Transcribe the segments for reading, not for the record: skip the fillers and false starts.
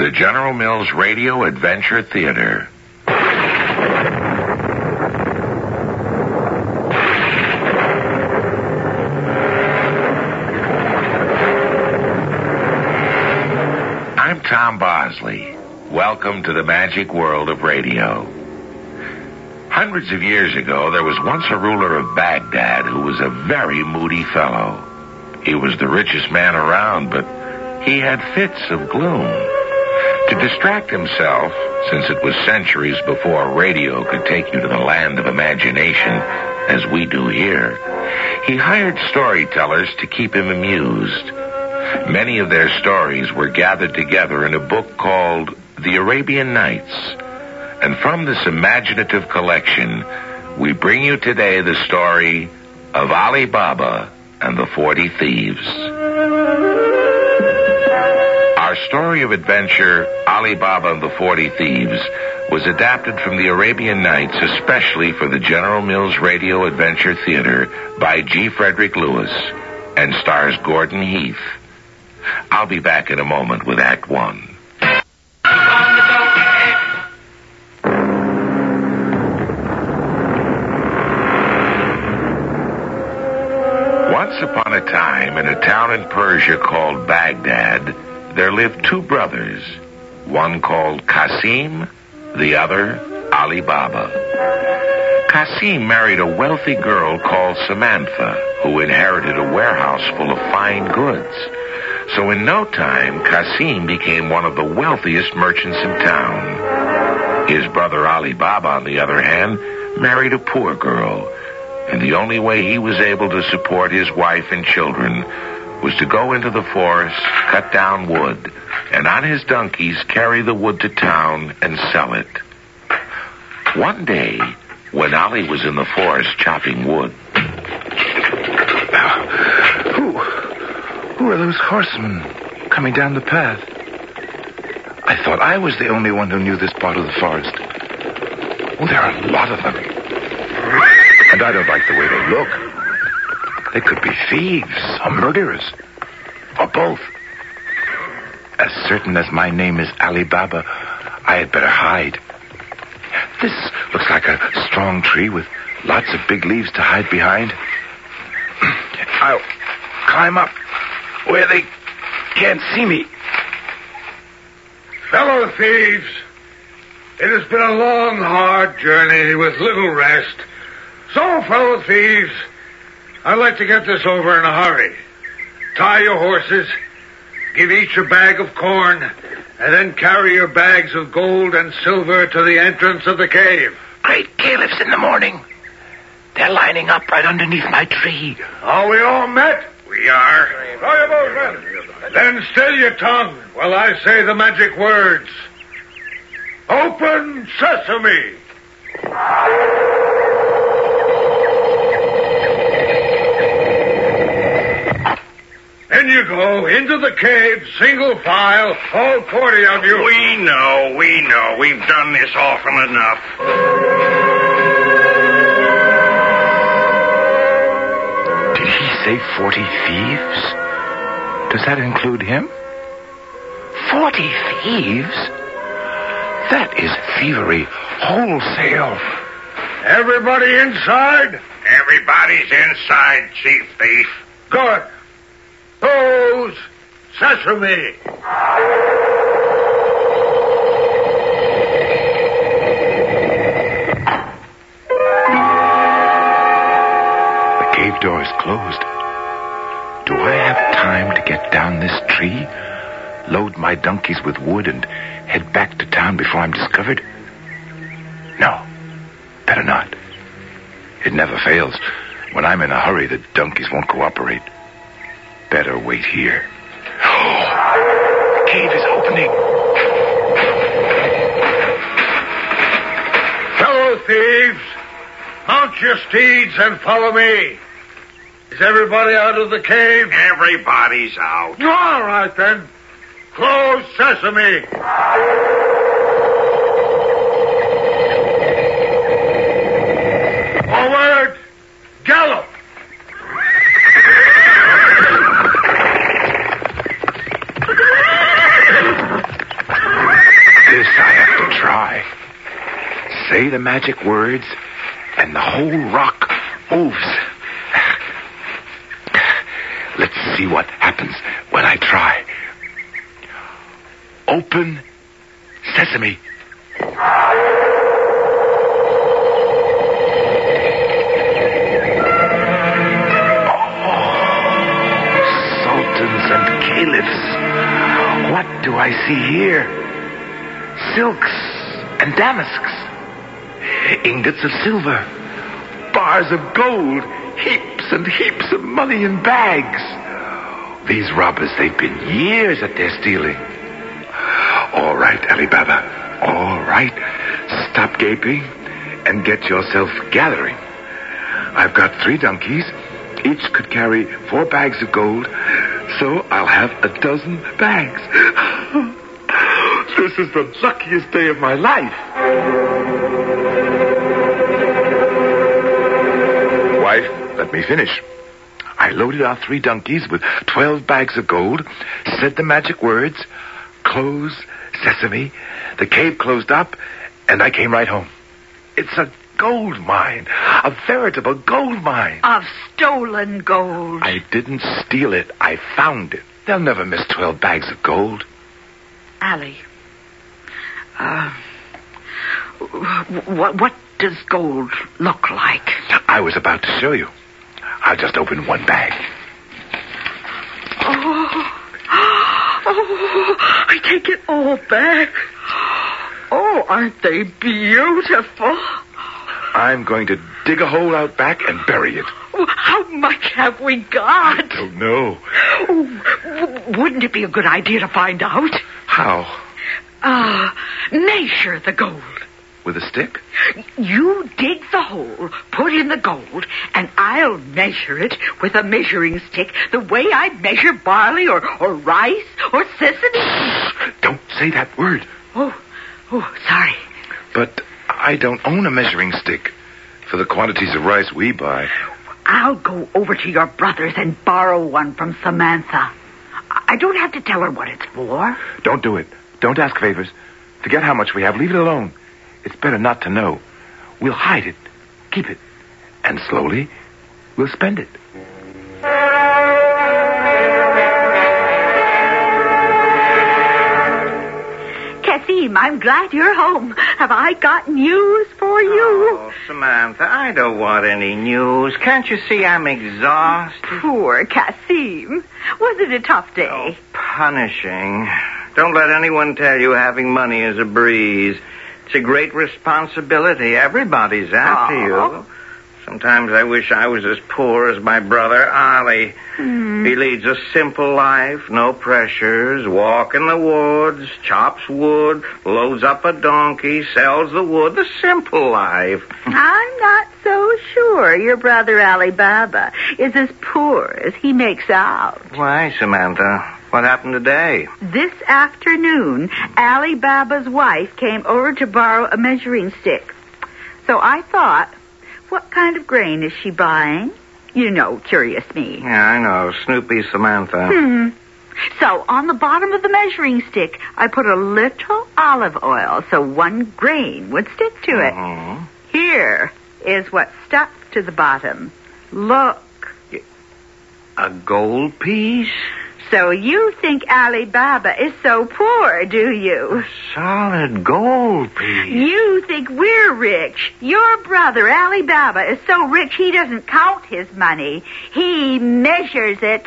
The General Mills Radio Adventure Theater. I'm Tom Bosley. Welcome to the magic world of radio. Hundreds of years ago, there was once a ruler of Baghdad who was a very moody fellow. He was the richest man around, but he had fits of gloom. To distract himself, since it was centuries before radio could take you to the land of imagination, as we do here, he hired storytellers to keep him amused. Many of their stories were gathered together in a book called The Arabian Nights. And from this imaginative collection, we bring you today the story of Ali Baba and the 40 Thieves. Our story of adventure, Ali Baba and the 40 Thieves, was adapted from the Arabian Nights especially for the General Mills Radio Adventure Theater by G. Frederick Lewis and stars Gordon Heath. I'll be back in a moment with Act One. Once upon a time, in a town in Persia called Baghdad, there lived two brothers, one called Qasim, the other Ali Baba. Qasim married a wealthy girl called Samantha, who inherited a warehouse full of fine goods. So in no time, Qasim became one of the wealthiest merchants in town. His brother Ali Baba, on the other hand, married a poor girl, and the only way he was able to support his wife and children was to go into the forest, cut down wood, and on his donkeys carry the wood to town and sell it. One day, when Ali was in the forest chopping wood... Who are those horsemen coming down the path? I thought I was the only one who knew this part of the forest. Oh, there are a lot of them. And I don't like the way they look. They could be thieves or murderers, or both. As certain as my name is Ali Baba, I had better hide. This looks like a strong tree with lots of big leaves to hide behind. I'll climb up where they can't see me. Fellow thieves, it has been a long, hard journey with little rest. So, fellow thieves, I'd like to get this over in a hurry. Tie your horses, give each a bag of corn, and then carry your bags of gold and silver to the entrance of the cave. Great caliphs in the morning. They're lining up right underneath my tree. Are we all met? We are. Draw your bows, men. Then still your tongue while I say the magic words. Open sesame. In you go, into the cave, single file, all 40 of you. We know. We've done this often enough. Did he say 40 thieves? Does that include him? 40 thieves? That is thievery wholesale. Everybody inside? Everybody's inside, Chief Thief. Good. Close sesame. The cave door is closed. Do I have time to get down this tree, load my donkeys with wood, and head back to town before I'm discovered? No, better not. It never fails. When I'm in a hurry, the donkeys won't cooperate. Better wait here. The cave is opening. Fellow thieves, mount your steeds and follow me. Is everybody out of the cave? Everybody's out. All right, then. Close sesame. Forward. Gallop. This I have to try. Say the magic words, and the whole rock moves. Let's see what happens when I try. Open sesame. Sultans and caliphs. What do I see here? Silks and damasks. Ingots of silver. Bars of gold. Heaps and heaps of money in bags. These robbers, they've been years at their stealing. All right, Ali Baba. All right. Stop gaping and get yourself gathering. I've got 3 donkeys. Each could carry 4 bags of gold, so I'll have 12 bags. This is the luckiest day of my life. Wife, let me finish. I loaded our 3 donkeys with 12 bags of gold, said the magic words, close sesame. The cave closed up, and I came right home. It's a gold mine, a veritable gold mine. Of stolen gold. I didn't steal it. I found it. They'll never miss 12 bags of gold. Allie, what does gold look like? I was about to show you. I'll just open one bag. Oh, I take it all back. Oh, aren't they beautiful? I'm going to dig a hole out back and bury it. Oh, how much have we got? I don't know. Oh, wouldn't it be a good idea to find out? How? Measure the gold. With a stick? You dig the hole, put in the gold, and I'll measure it with a measuring stick the way I'd measure barley or rice or sesame. Don't say that word. Oh, sorry. But I don't own a measuring stick for the quantities of rice we buy. I'll go over to your brother's and borrow one from Samantha. I don't have to tell her what it's for. Don't do it. Don't ask favors. Forget how much we have. Leave it alone. It's better not to know. We'll hide it, keep it, and slowly we'll spend it. Kasim, I'm glad you're home. Have I got news for you? Oh, Samantha, I don't want any news. Can't you see I'm exhausted? Poor Kasim. Was it a tough day? Oh, punishing. Don't let anyone tell you having money is a breeze. It's a great responsibility. Everybody's after you. Sometimes I wish I was as poor as my brother, Ali. He leads a simple life, no pressures, walk in the woods, chops wood, loads up a donkey, sells the wood, the simple life. I'm not so sure your brother Ali Baba is as poor as he makes out. Why, Samantha? What happened today? This afternoon, Ali Baba's wife came over to borrow a measuring stick. So I thought, what kind of grain is she buying? You know, curious me. Yeah, I know. Snoopy Samantha. So on the bottom of the measuring stick, I put a little olive oil so 1 grain would stick to it. Here is what stuck to the bottom. Look. A gold piece? So you think Ali Baba is so poor, do you? A solid gold piece. You think we're rich. Your brother, Ali Baba, is so rich he doesn't count his money. He measures it.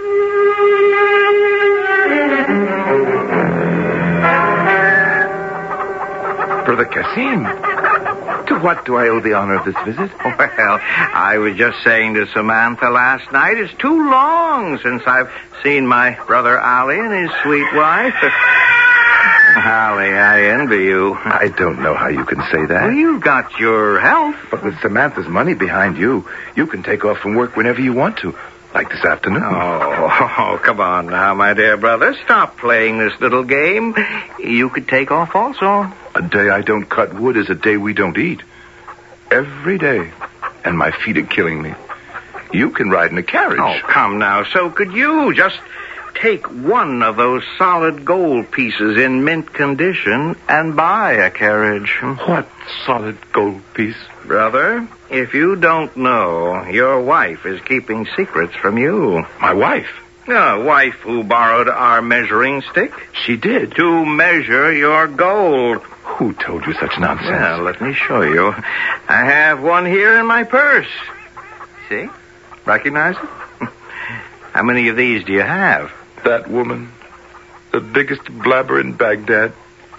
Brother Kasim, to what do I owe the honor of this visit? Well, I was just saying to Samantha last night, it's too long since I've seen my brother Ali and his sweet wife. Ali, I envy you. I don't know how you can say that. Well, you've got your health. But with Samantha's money behind you, you can take off from work whenever you want to, like this afternoon. Oh, come on now, my dear brother. Stop playing this little game. You could take off also. A day I don't cut wood is a day we don't eat. Every day. And my feet are killing me. You can ride in a carriage. Oh, come now. So could you. Just take one of those solid gold pieces in mint condition and buy a carriage. What solid gold piece? Brother, if you don't know, your wife is keeping secrets from you. My wife? A wife who borrowed our measuring stick She did. to measure your gold. Who told you such nonsense? Well, let me show you. I have one here in my purse. See? Recognize it? How many of these do you have? That woman. The biggest blabber in Baghdad.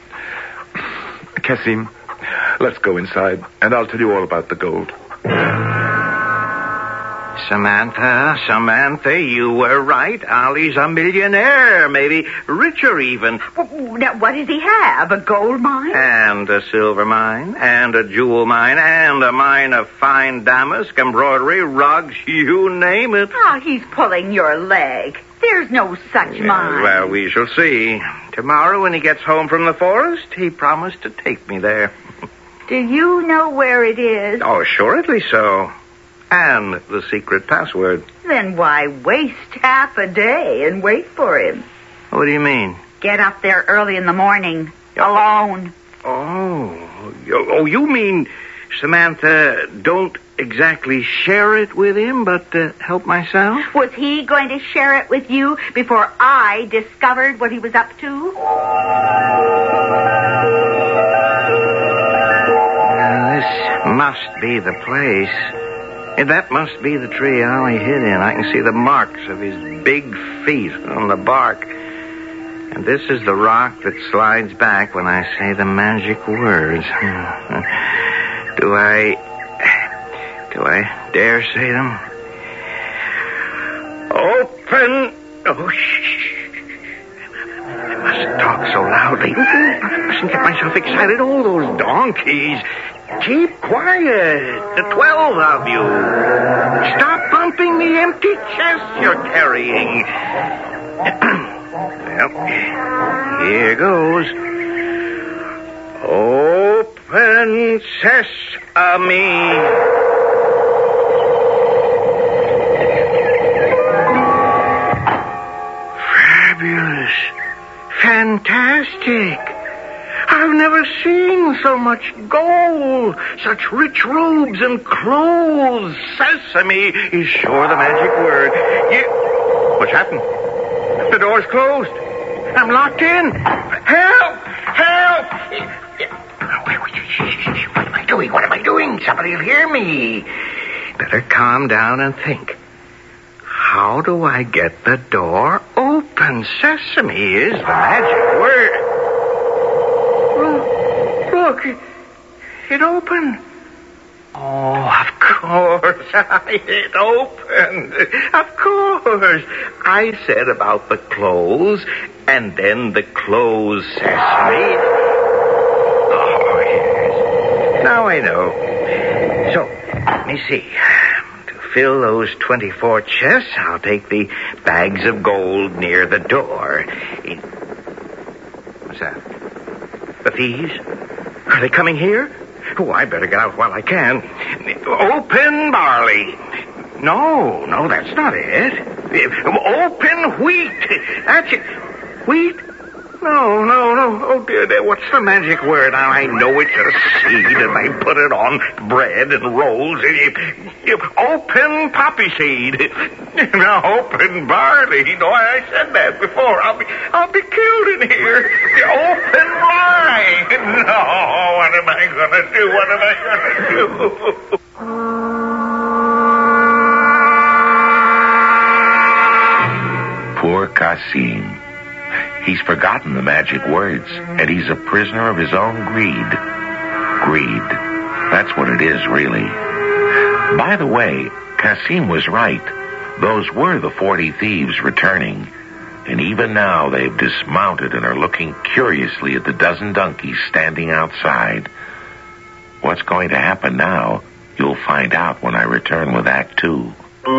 Kasim, let's go inside, and I'll tell you all about the gold. Samantha, you were right. Ali's a millionaire, maybe richer even. Now, what does he have? A gold mine? And a silver mine, and a jewel mine, and a mine of fine damask, embroidery, rugs, you name it. Oh, he's pulling your leg. There's no such mine. Well, we shall see. Tomorrow, when he gets home from the forest, he promised to take me there. Do you know where it is? Oh, assuredly so. And the secret password. Then why waste half a day and wait for him? What do you mean? Get up there early in the morning. Alone. Oh, you mean, Samantha, don't exactly share it with him, but help myself? Was he going to share it with you before I discovered what he was up to? This must be the place. That must be the tree Ali hid in. I can see the marks of his big feet on the bark. And this is the rock that slides back when I say the magic words. Do I dare say them? Open! Oh, shh. I mustn't talk so loudly. I mustn't get myself excited. Oh, those donkeys. Keep quiet, the 12 of you. Stop bumping the empty chest you're carrying. Well, here goes. Open sesame. Fabulous. Fantastic. I've never seen so much gold, such rich robes and clothes. Sesame is sure the magic word. What's happened? The door's closed. I'm locked in. Help! Help! What am I doing? Somebody will hear me. Better calm down and think. How do I get the door open? Sesame is the magic word. Look, it opened. Oh, of course, it opened. Of course. I said about the clothes, and then the clothes sesame. Oh, yes. Now I know. So, let me see. To fill those 24 chests, I'll take the bags of gold near the door. What's that? The thieves? Are they coming here? Oh, I better get out while I can. Open barley. No, that's not it. Open wheat. That's it. Wheat? No. Oh, dear. What's the magic word? Now, I know it's a seed, and I put it on bread and rolls. Open poppy seed. Now, open barley. No, I said that before. I'll be killed in here. Open wine. No, what am I going to do? Poor Kasim. He's forgotten the magic words, and he's a prisoner of his own greed. Greed. That's what it is, really. By the way, Kasim was right. Those were the 40 thieves returning. And even now they've dismounted and are looking curiously at the dozen donkeys standing outside. What's going to happen now, you'll find out when I return with Act 2.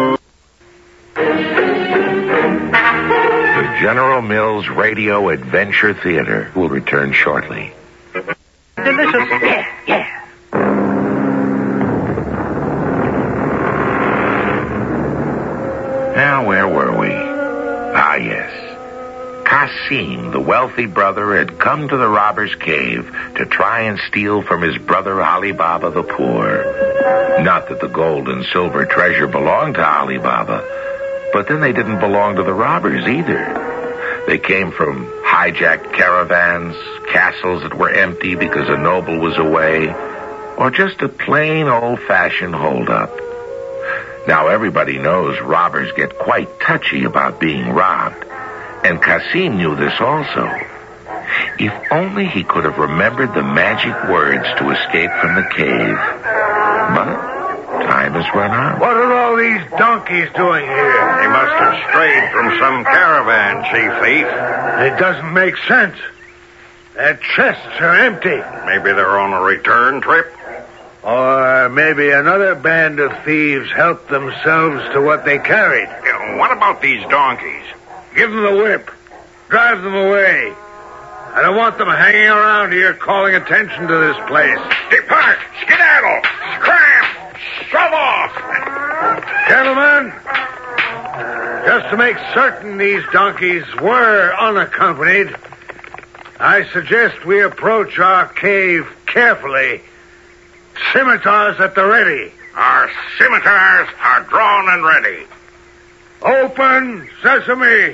The General Mills Radio Adventure Theater will return shortly. Delicious. Yeah. Now, where were we? Ah, yes. Kasim, the wealthy brother, had come to the robber's cave to try and steal from his brother Ali Baba the poor. Not that the gold and silver treasure belonged to Ali Baba, but then they didn't belong to the robbers either. They came from hijacked caravans, castles that were empty because a noble was away, or just a plain old-fashioned hold-up. Now everybody knows robbers get quite touchy about being robbed, and Kasim knew this also. If only he could have remembered the magic words to escape from the cave. But time has run out. What are all these donkeys doing here? They must have strayed from some caravan, Chief Thief. It doesn't make sense. Their chests are empty. Maybe they're on a return trip. Or maybe another band of thieves helped themselves to what they carried. What about these donkeys? Give them the whip. Drive them away. I don't want them hanging around here calling attention to this place. Depart! Skedaddle! Scram! Shove off! Gentlemen, just to make certain these donkeys were unaccompanied, I suggest we approach our cave carefully. Scimitars at the ready. Our scimitars are drawn and ready. Open sesame.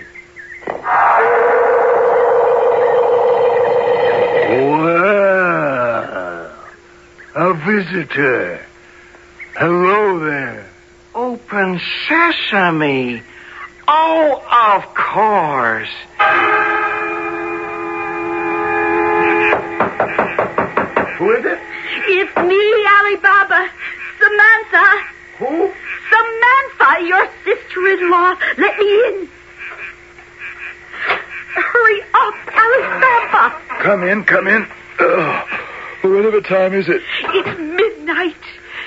Well, a visitor. Hello there. Open sesame. Oh, of course. Who is it? It's me, Ali Baba. Samantha. Who? Samantha, your sister-in-law. Let me in. Hurry up, Ali Baba. Come in. Whatever time is it? It's midnight.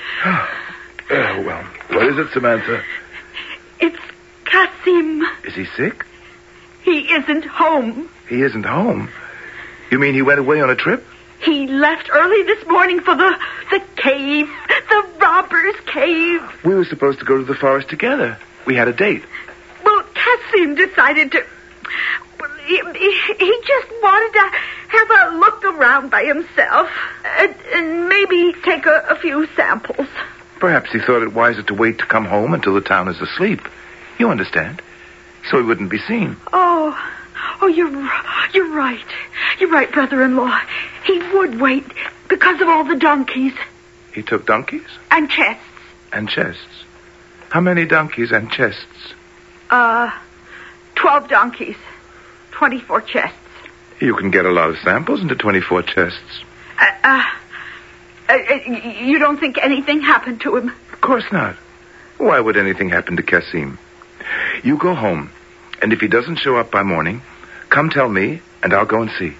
Well, what is it, Samantha? It's Kasim. Is he sick? He isn't home. He isn't home? You mean he went away on a trip? He left early this morning for the cave, the robber's cave. We were supposed to go to the forest together. We had a date. Well, Kasim decided to... Well, he just wanted to have a look around by himself and maybe take a few samples. Perhaps he thought it wiser to wait to come home until the town is asleep. You understand? So he wouldn't be seen. Oh, you're right. You're right, brother-in-law. He would wait because of all the donkeys. He took donkeys? And chests. And chests. How many donkeys and chests? 12 donkeys. 24 chests. You can get a lot of samples into 24 chests. You don't think anything happened to him? Of course not. Why would anything happen to Kasim? You go home, and if he doesn't show up by morning, come tell me, and I'll go and see.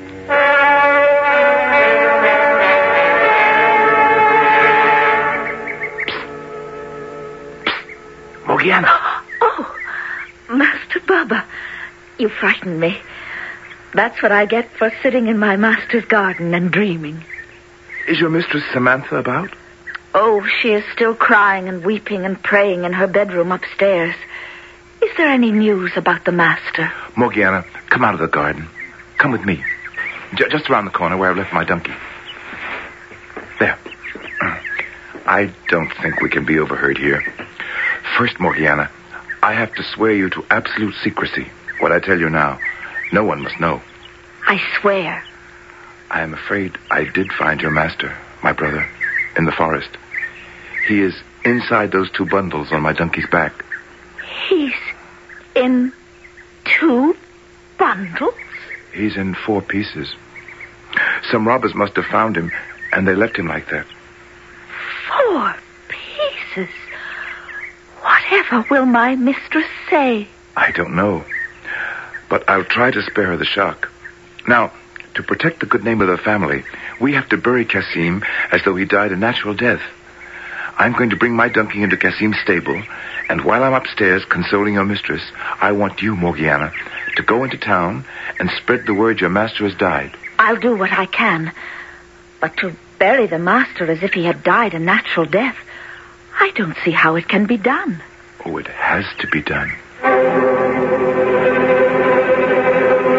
Morgiana. Oh, Master Baba, you frightened me. That's what I get for sitting in my master's garden and dreaming. Is your mistress Samantha about? Oh, she is still crying and weeping and praying in her bedroom upstairs. Is there any news about the master? Morgiana, come out of the garden. Come with me. Just around the corner where I've left my donkey. There. I don't think we can be overheard here. First, Morgiana, I have to swear you to absolute secrecy. What I tell you now, no one must know. I swear. I am afraid I did find your master, my brother, in the forest. He is inside those 2 bundles on my donkey's back. He's in 2 bundles? He's in 4 pieces. Some robbers must have found him, and they left him like that. 4 pieces? Whatever will my mistress say? I don't know. But I'll try to spare her the shock. Now, to protect the good name of the family, we have to bury Kasim as though he died a natural death. I'm going to bring my donkey into Kasim's stable, and while I'm upstairs consoling your mistress, I want you, Morgiana, to go into town and spread the word your master has died. I'll do what I can. But to bury the master as if he had died a natural death, I don't see how it can be done. Oh, it has to be done.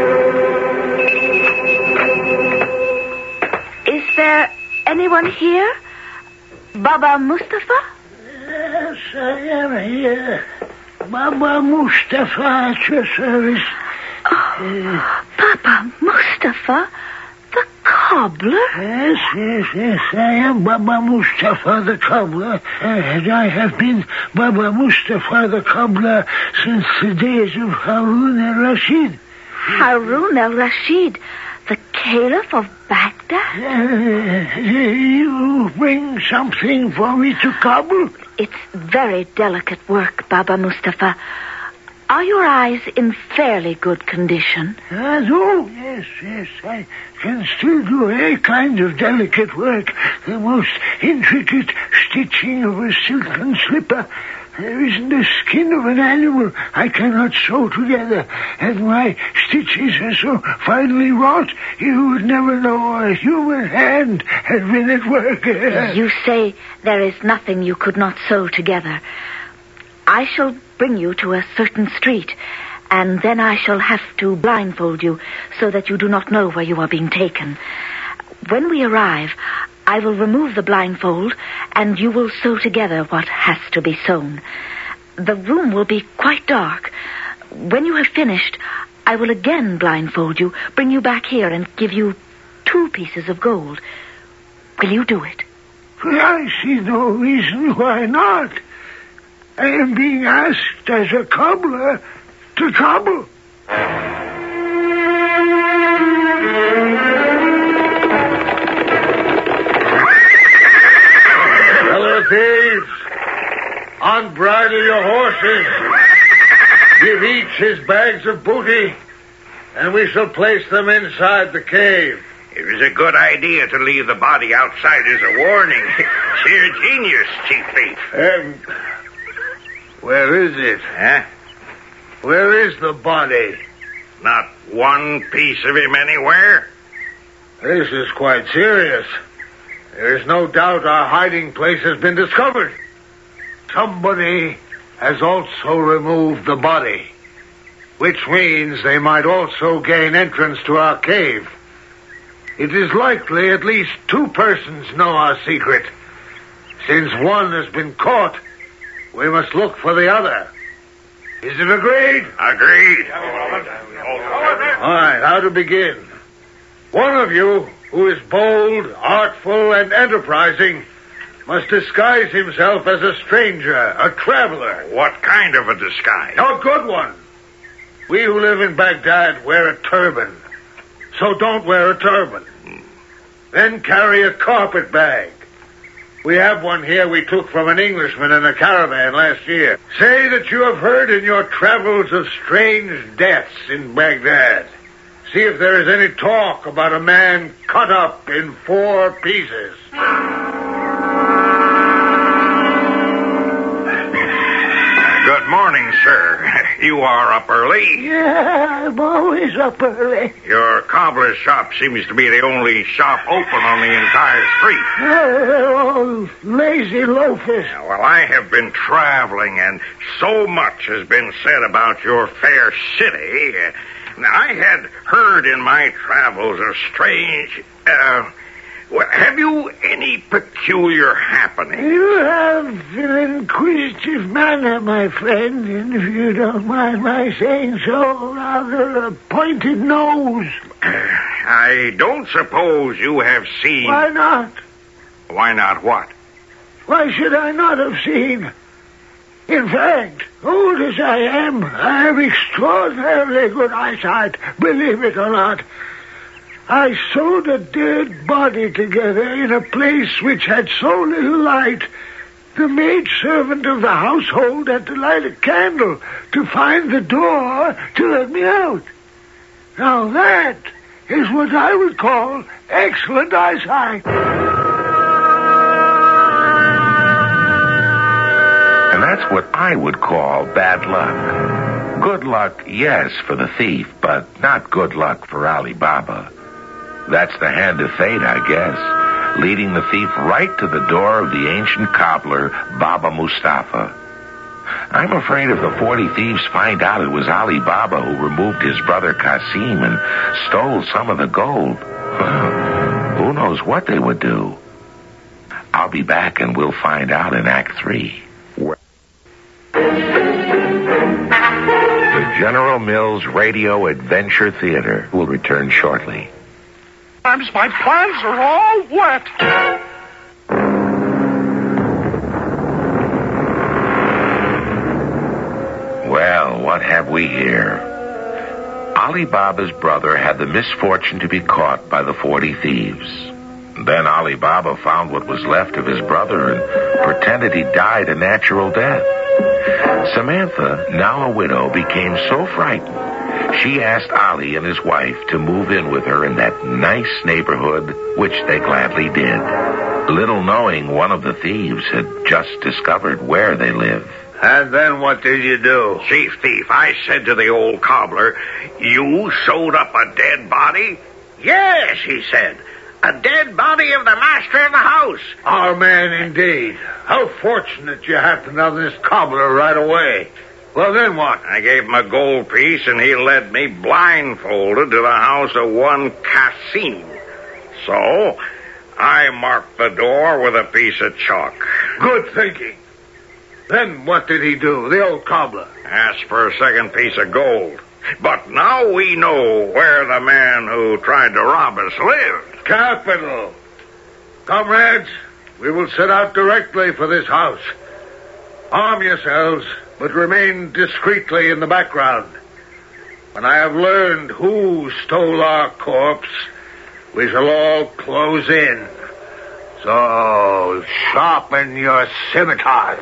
anyone here? Baba Mustafa? Yes, I am here. Baba Mustafa at your service. Baba Mustafa? The cobbler? Yes, I am Baba Mustafa the cobbler. And I have been Baba Mustafa the cobbler since the days of Harun al-Rashid. Harun al-Rashid, the Caliph of Baghdad? You bring something for me to cobble? It's very delicate work, Baba Mustafa. Are your eyes in fairly good condition? Oh, yes, I can still do any kind of delicate work. The most intricate stitching of a silken slipper. There isn't the skin of an animal I cannot sew together, and my stitches are so finely wrought you would never know a human hand had been at work. You say there is nothing you could not sew together. I shall bring you to a certain street, and then I shall have to blindfold you so that you do not know where you are being taken. When we arrive, I will remove the blindfold, and you will sew together what has to be sewn. The room will be quite dark. When you have finished, I will again blindfold you, bring you back here, and give you 2 pieces of gold. Will you do it? I see no reason why not. I am being asked as a cobbler to cobble. Hello, thieves. Unbridle your horses. Give each his bags of booty, and we shall place them inside the cave. It was a good idea to leave the body outside as a warning. Sheer genius, Chief Thief. Where is it? Huh? Where is the body? Not one piece of him anywhere? This is quite serious. There is no doubt our hiding place has been discovered. Somebody has also removed the body, which means they might also gain entrance to our cave. It is likely at least 2 persons know our secret. Since one has been caught, we must look for the other. Is it agreed? Agreed. All right, how to begin? One of you, who is bold, artful, and enterprising, must disguise himself as a stranger, a traveler. What kind of a disguise? A good one. We who live in Baghdad wear a turban, so don't wear a turban. Then carry a carpet bag. We have one here we took from an Englishman in a caravan last year. Say that you have heard in your travels of strange deaths in Baghdad. See if there is any talk about a man cut up in 4 pieces. Good morning, sir. You are up early? Yeah, I'm always up early. Your cobbler's shop seems to be the only shop open on the entire street. They're all lazy loafers. Well, I have been traveling, and so much has been said about your fair city. I had heard in my travels of strange... have you any peculiar happenings? You have an inquisitive manner, my friend, and if you don't mind my saying so, rather a pointed nose. I don't suppose you have seen... Why not? Why not what? Why should I not have seen? In fact, old as I am, I have extraordinarily good eyesight, believe it or not. I sewed a dead body together in a place which had so little light. The maidservant of the household had to light a candle to find the door to let me out. Now that is what I would call excellent eyesight. And that's what I would call bad luck. Good luck, yes, for the thief, but not good luck for Ali Baba. That's the hand of fate, I guess, leading the thief right to the door of the ancient cobbler, Baba Mustafa. I'm afraid if the 40 thieves find out it was Ali Baba who removed his brother Qasim and stole some of the gold, who knows what they would do. be back and we'll find out in Act 3. The General Mills Radio Adventure Theater will return shortly. Sometimes my plans are all wet. Well, what have we here? Ali Baba's brother had the misfortune to be caught by the 40 thieves. Then Ali Baba found what was left of his brother and pretended he died a natural death. Samantha, now a widow, became so frightened, she asked Ali and his wife to move in with her in that nice neighborhood, which they gladly did, little knowing one of the thieves had just discovered where they lived. And then what did you do? Chief thief, I said to the old cobbler, "You sewed up a dead body?" "Yes," he said. "A dead body of the master of the house." Our man, indeed. How fortunate you happened on this cobbler right away. Well, then what? I gave him a gold piece, and he led me blindfolded to the house of one Kasim. So, I marked the door with a piece of chalk. Good thinking. Then what did he do, the old cobbler? Asked for a second piece of gold. But now we know where the man who tried to rob us lived. Capital. Comrades, we will set out directly for this house. Arm yourselves, but remain discreetly in the background. When I have learned who stole our corpse, we shall all close in. So, sharpen your scimitars.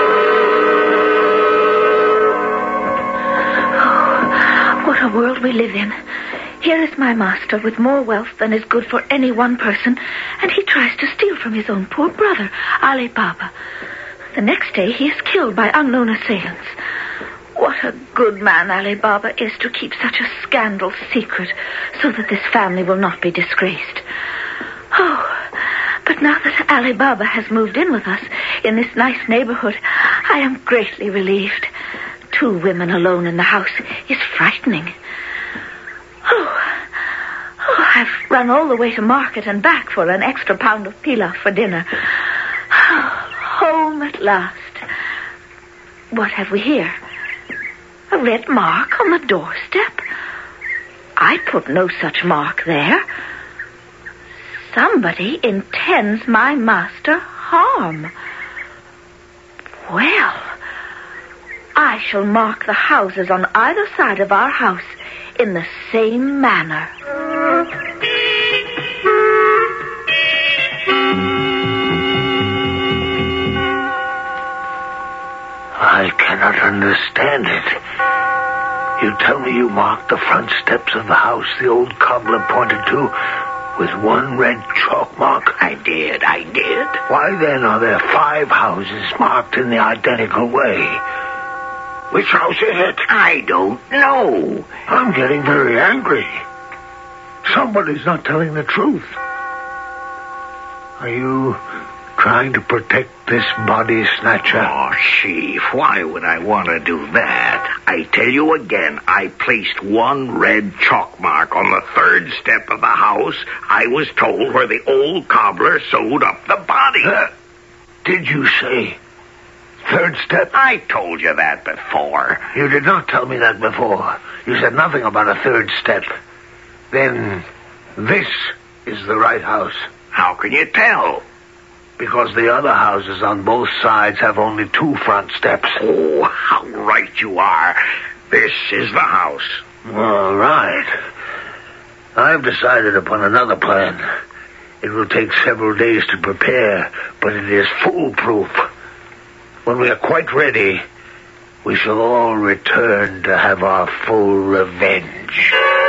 What a world we live in. Here is my master with more wealth than is good for any one person, and he tries to steal from his own poor brother, Ali Baba. The next day he is killed by unknown assailants. What a good man Ali Baba is to keep such a scandal secret, so that this family will not be disgraced. Oh, but now that Ali Baba has moved in with us in this nice neighborhood, I am greatly relieved. 2 women alone in the house is frightening. Oh, I've run all the way to market and back for an extra pound of pilaf for dinner. Home at last. What have we here? A red mark on the doorstep? I put no such mark there. Somebody intends my master harm. Well, I shall mark the houses on either side of our house in the same manner. I cannot understand it. You tell me you marked the front steps of the house the old cobbler pointed to with one red chalk mark? I did. Why then are there 5 houses marked in the identical way? Which house is it? I don't know. I'm getting very angry. Somebody's not telling the truth. Are you trying to protect this body snatcher? Oh, Chief, why would I want to do that? I tell you again, I placed one red chalk mark on the 3rd step of the house I was told where the old cobbler sewed up the body. Did you say 3rd step? I told you that before. You did not tell me that before. You said nothing about a 3rd step. Then this is the right house. How can you tell? Because the other houses on both sides have only 2 front steps. Oh, how right you are. This is the house. All right. I've decided upon another plan. It will take several days to prepare, but it is foolproof. When we are quite ready, we shall all return to have our full revenge.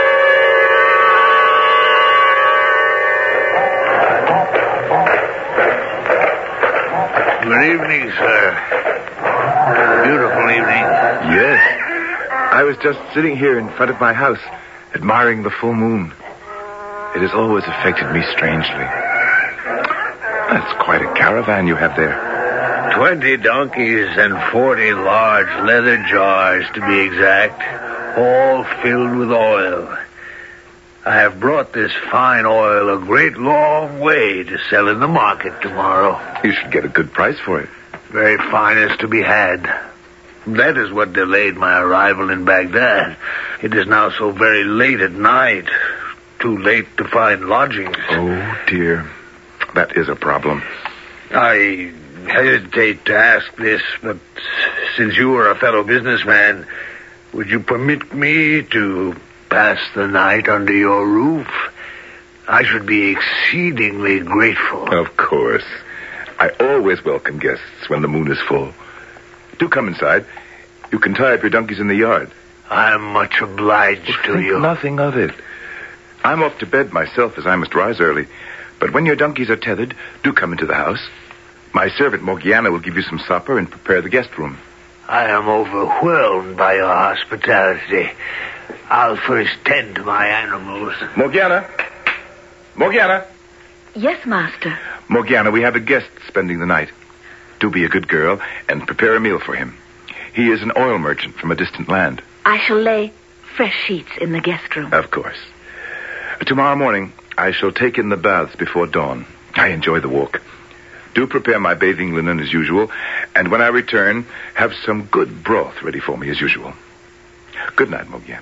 Good evening, sir. Beautiful evening. Yes. I was just sitting here in front of my house, admiring the full moon. It has always affected me strangely. That's quite a caravan you have there. 20 donkeys and 40 large leather jars, to be exact, all filled with oil. I have brought this fine oil a great long way to sell in the market tomorrow. You should get a good price for it. Very fine is to be had. That is what delayed my arrival in Baghdad. It is now so very late at night. Too late to find lodgings. Oh, dear. That is a problem. I hesitate to ask this, but since you are a fellow businessman, would you permit me to pass the night under your roof? I should be exceedingly grateful. Of course. I always welcome guests when the moon is full. Do come inside. You can tie up your donkeys in the yard. I'm much obliged to you. Nothing of it. I'm off to bed myself, as I must rise early. But when your donkeys are tethered, do come into the house. My servant Morgiana will give you some supper and prepare the guest room. I am overwhelmed by your hospitality. I'll first tend to my animals. Morgiana! Morgiana! Yes, Master. Morgiana, we have a guest spending the night. Do be a good girl and prepare a meal for him. He is an oil merchant from a distant land. I shall lay fresh sheets in the guest room. Of course. Tomorrow morning, I shall take in the baths before dawn. I enjoy the walk. Do prepare my bathing linen as usual, and when I return, have some good broth ready for me as usual. Good night, Morgiana.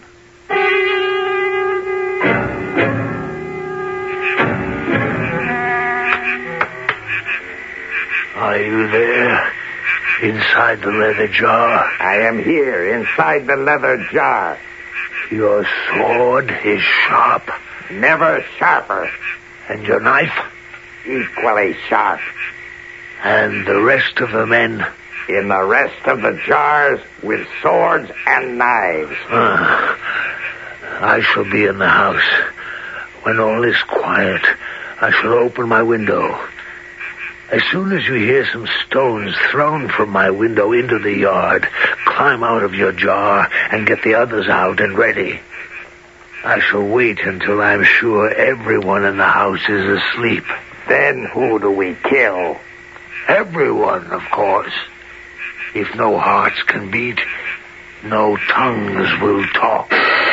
Are you there? Inside the leather jar? I am here, inside the leather jar. Your sword is sharp. Never sharper. And your knife? Equally sharp. And the rest of the men? In the rest of the jars with swords and knives. I shall be in the house. When all is quiet, I shall open my window. As soon as you hear some stones thrown from my window into the yard, climb out of your jar and get the others out and ready. I shall wait until I'm sure everyone in the house is asleep. Then who do we kill? Everyone, of course. If no hearts can beat, no tongues will talk.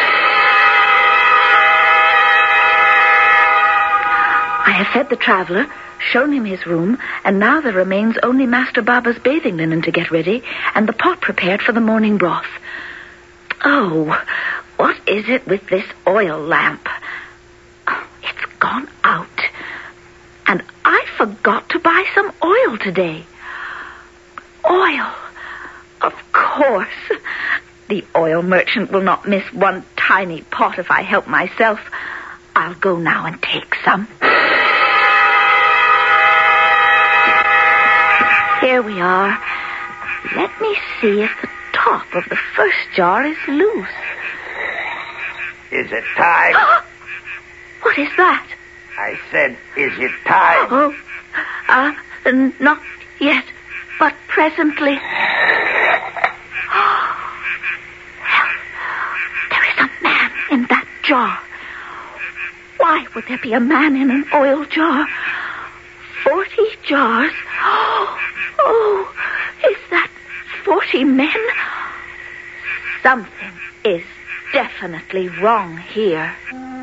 I have fed the traveler, shown him his room, and now there remains only Master Baba's bathing linen to get ready, and the pot prepared for the morning broth. Oh, what is it with this oil lamp? Oh, it's gone out. And I forgot to buy some oil today. Oil. Of course. The oil merchant will not miss one tiny pot if I help myself. I'll go now and take some. Here we are. Let me see if the top of the first jar is loose. Is it time? What is that? I said, is it time? Oh, not yet, but presently. There is a man in that jar. Why would there be a man in an oil jar? 40 jars? Oh, is that 40 men? Something is definitely wrong here.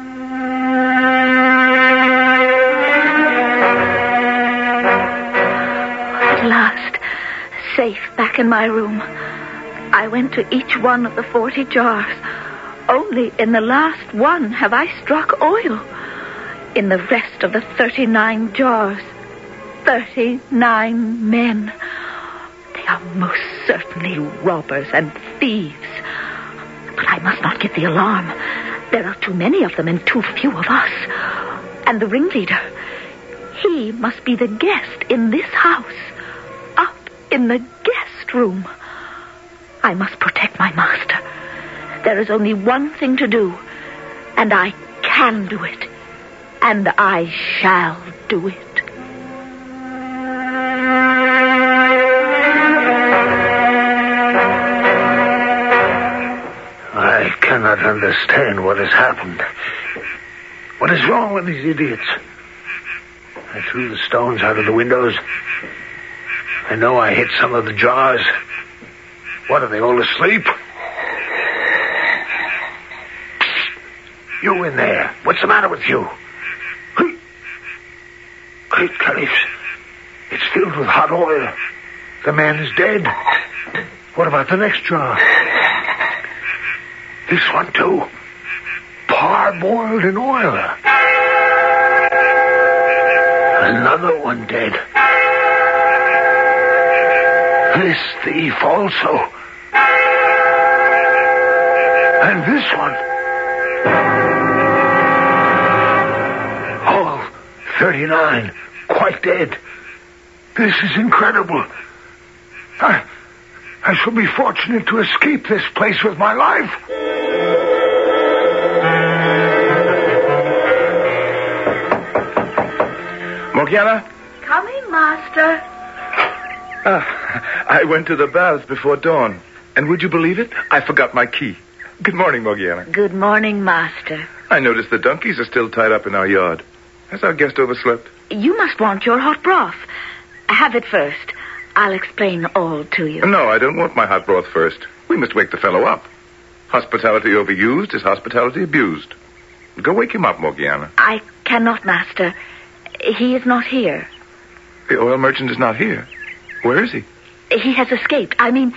At last, safe back in my room, I went to each one of the 40 jars. Only in the last one have I struck oil. In the rest of the 39 jars, 39 men. They are most certainly robbers and thieves. But I must not give the alarm. There are too many of them and too few of us. And the ringleader, he must be the guest in this house, up in the guest room. I must protect my master. There is only one thing to do, and I can do it, and I shall do it. I cannot understand what has happened. What is wrong with these idiots? I threw the stones out of the windows. I know I hit some of the jars. What, are they all asleep? You in there. What What's the matter with you? Great Caliphs. It's filled with hot oil. The man is dead. What about the next jar? This one, too. Parboiled in oil. Another one dead. This thief also. And this one. All 39. Quite dead. This is incredible. I shall be fortunate to escape this place with my life. Morgiana? Coming, Master. I went to the baths before dawn. And would you believe it? I forgot my key. Good morning, Morgiana. Good morning, Master. I noticed the donkeys are still tied up in our yard. Has our guest overslept? You must want your hot broth. Have it first. I'll explain all to you. No, I don't want my hot broth first. We must wake the fellow up. Hospitality overused is hospitality abused. Go wake him up, Morgiana. I cannot, Master. He is not here. The oil merchant is not here. Where is he? He has escaped. I mean,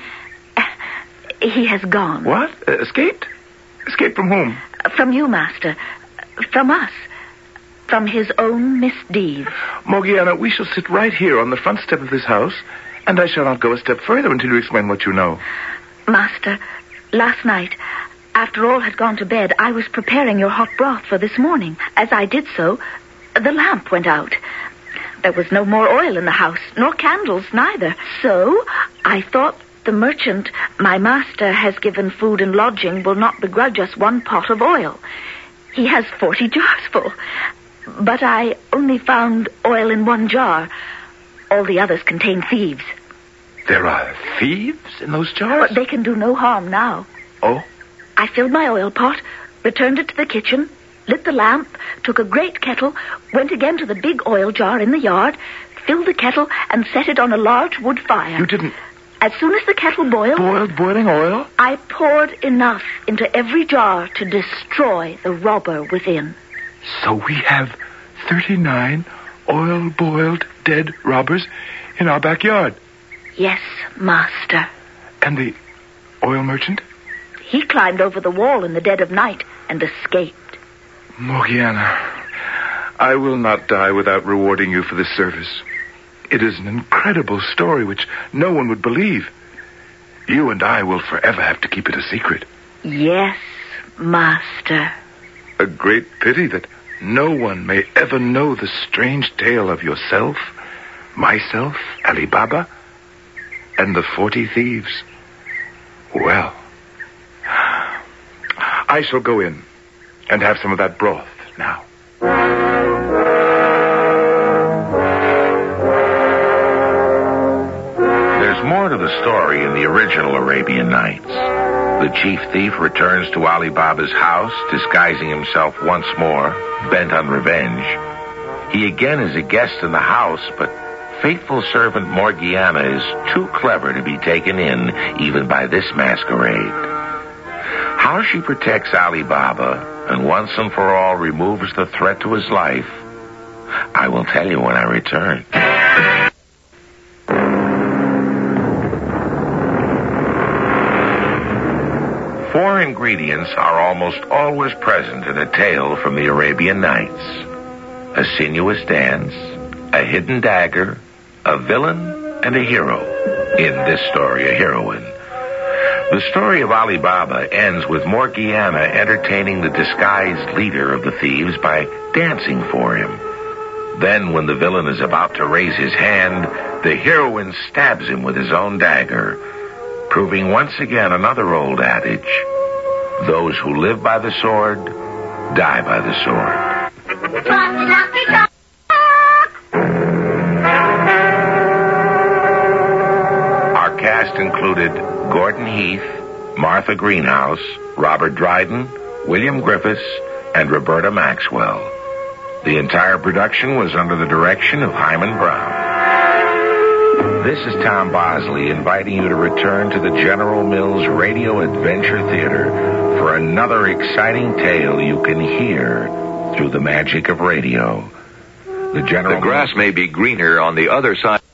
he has gone. What? Escaped? Escaped from whom? From you, Master. From us. From his own misdeeds. Morgiana, we shall sit right here on the front step of this house, and I shall not go a step further until you explain what you know. Master, last night, after all had gone to bed, I was preparing your hot broth for this morning. As I did so, the lamp went out. There was no more oil in the house, nor candles neither. So I thought the merchant my master has given food and lodging will not begrudge us one pot of oil. He has 40 jars full. But I only found oil in one jar. All the others contain thieves. There are thieves in those jars? But they can do no harm now. Oh? I filled my oil pot, returned it to the kitchen, lit the lamp, took a great kettle, went again to the big oil jar in the yard, filled the kettle, and set it on a large wood fire. You didn't... As soon as the kettle boiled... Boiled boiling oil? I poured enough into every jar to destroy the robber within. So we have 39 oil-boiled dead robbers in our backyard. Yes, Master. And the oil merchant? He climbed over the wall in the dead of night and escaped. Morgiana, I will not die without rewarding you for this service. It is an incredible story which no one would believe. You and I will forever have to keep it a secret. Yes, Master. A great pity that no one may ever know the strange tale of yourself, myself, Ali Baba, and the 40 thieves. Well, I shall go in and have some of that broth now. There's more to the story in the original Arabian Nights. The chief thief returns to Ali Baba's house, disguising himself once more, bent on revenge. He again is a guest in the house, but faithful servant Morgiana is too clever to be taken in, even by this masquerade. How she protects Ali Baba and once and for all removes the threat to his life, I will tell you when I return. Four ingredients are almost always present in a tale from the Arabian Nights: a sinuous dance, a hidden dagger, a villain, and a hero. In this story, a heroine. The story of Ali Baba ends with Morgiana entertaining the disguised leader of the thieves by dancing for him. Then, when the villain is about to raise his hand, the heroine stabs him with his own dagger, proving once again another old adage: those who live by the sword, die by the sword. Our cast included Gordon Heath, Martha Greenhouse, Robert Dryden, William Griffiths, and Roberta Maxwell. The entire production was under the direction of Hyman Brown. This is Tom Bosley inviting you to return to the General Mills Radio Adventure Theater for another exciting tale you can hear through the magic of radio. The The grass may be greener on the other side.